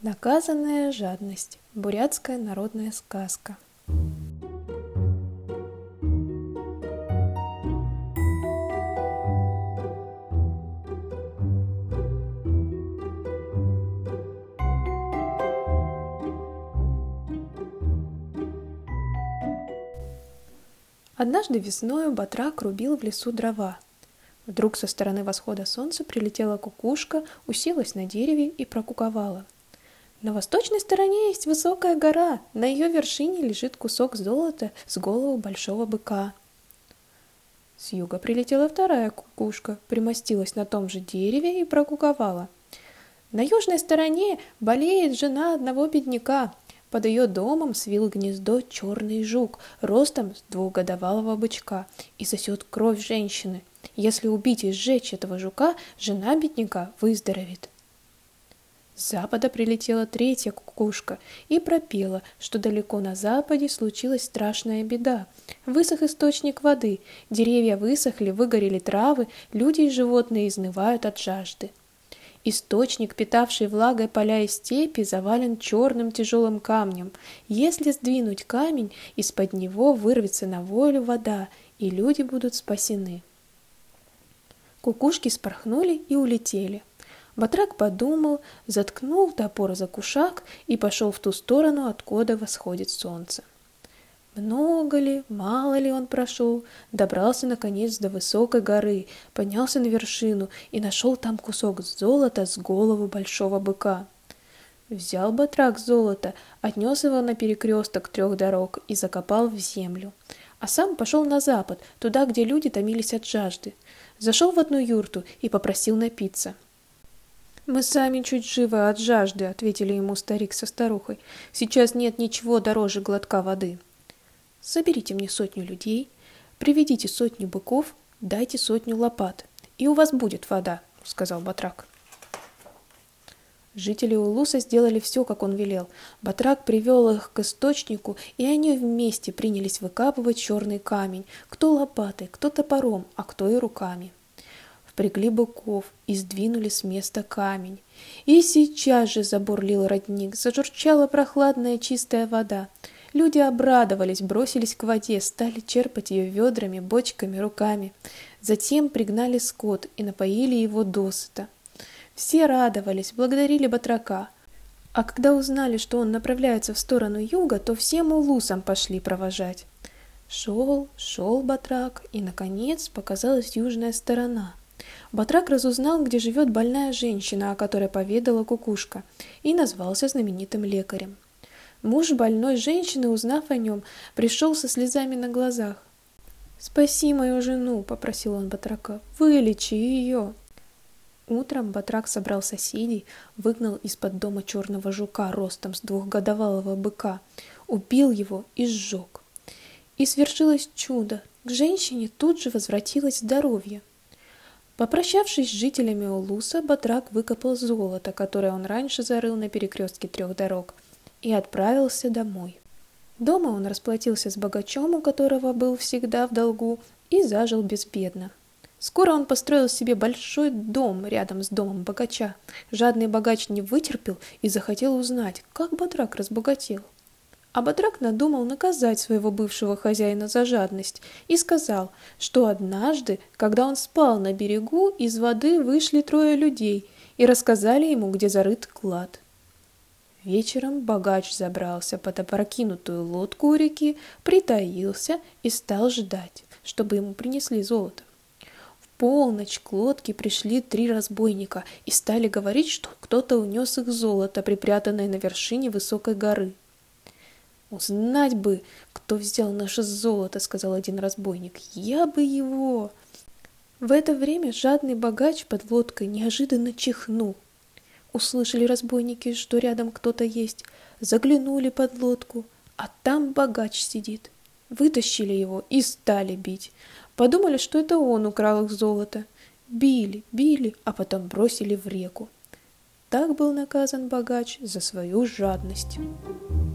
Наказанная жадность. Бурятская народная сказка. Однажды весною батрак рубил в лесу дрова. Вдруг со стороны восхода солнца прилетела кукушка, уселась на дереве и прокуковала. На восточной стороне есть высокая гора, на ее вершине лежит кусок золота с головы большого быка. С юга прилетела вторая кукушка, примостилась на том же дереве и прокуковала. На южной стороне болеет жена одного бедняка. Под ее домом свил гнездо черный жук, ростом с двухгодовалого бычка, и сосет кровь женщины. Если убить и сжечь этого жука, жена бедняка выздоровеет. С запада прилетела третья кукушка и пропела, что далеко на западе случилась страшная беда. Высох источник воды, деревья высохли, выгорели травы, люди и животные изнывают от жажды. Источник, питавший влагой поля и степи, завален черным тяжелым камнем. Если сдвинуть камень, из-под него вырвется на волю вода, и люди будут спасены. Кукушки спорхнули и улетели. Батрак подумал, заткнул топор за кушак и пошел в ту сторону, откуда восходит солнце. Много ли, мало ли он прошел, добрался наконец до высокой горы, поднялся на вершину и нашел там кусок золота с головы большого быка. Взял батрак золото, отнес его на перекресток 3 дорог и закопал в землю. А сам пошел на запад, туда, где люди томились от жажды. Зашел в одну юрту и попросил напиться. «Мы сами чуть живы от жажды», — ответили ему старик со старухой. «Сейчас нет ничего дороже глотка воды. Соберите мне 100 людей, приведите 100 быков, дайте 100 лопат, и у вас будет вода», — сказал батрак. Жители Улуса сделали все, как он велел. Батрак привел их к источнику, и они вместе принялись выкапывать черный камень, кто лопатой, кто топором, а кто и руками. Впрягли быков и сдвинули с места камень. И сейчас же забурлил родник, зажурчала прохладная чистая вода. Люди обрадовались, бросились к воде, стали черпать ее ведрами, бочками, руками. Затем пригнали скот и напоили его досыта. Все радовались, благодарили батрака. А когда узнали, что он направляется в сторону юга, то всем улусом пошли провожать. Шел батрак, и, наконец, показалась южная сторона. Батрак разузнал, где живет больная женщина, о которой поведала кукушка, и назвался знаменитым лекарем. Муж больной женщины, узнав о нем, пришел со слезами на глазах. «Спаси мою жену», — попросил он батрака, — «вылечи ее». Утром батрак собрал соседей, выгнал из-под дома черного жука ростом с двухгодовалого быка, убил его и сжег. И свершилось чудо, к женщине тут же возвратилось здоровье. Попрощавшись с жителями Улуса, батрак выкопал золото, которое он раньше зарыл на перекрестке 3 дорог, и отправился домой. Дома он расплатился с богачом, у которого был всегда в долгу, и зажил безбедно. Скоро он построил себе большой дом рядом с домом богача. Жадный богач не вытерпел и захотел узнать, как батрак разбогател. А батрак надумал наказать своего бывшего хозяина за жадность и сказал, что однажды, когда он спал на берегу, из воды вышли 3 людей и рассказали ему, где зарыт клад. Вечером богач забрался под опрокинутую лодку у реки, притаился и стал ждать, чтобы ему принесли золото. В полночь к лодке пришли 3 разбойника и стали говорить, что кто-то унес их золото, припрятанное на вершине высокой горы. «Узнать бы, кто взял наше золото», — сказал один разбойник. «Я бы его...» В это время жадный богач под лодкой неожиданно чихнул. Услышали разбойники, что рядом кто-то есть, заглянули под лодку, а там богач сидит. Вытащили его и стали бить. Подумали, что это он украл их золото. Били, а потом бросили в реку. Так был наказан богач за свою жадность.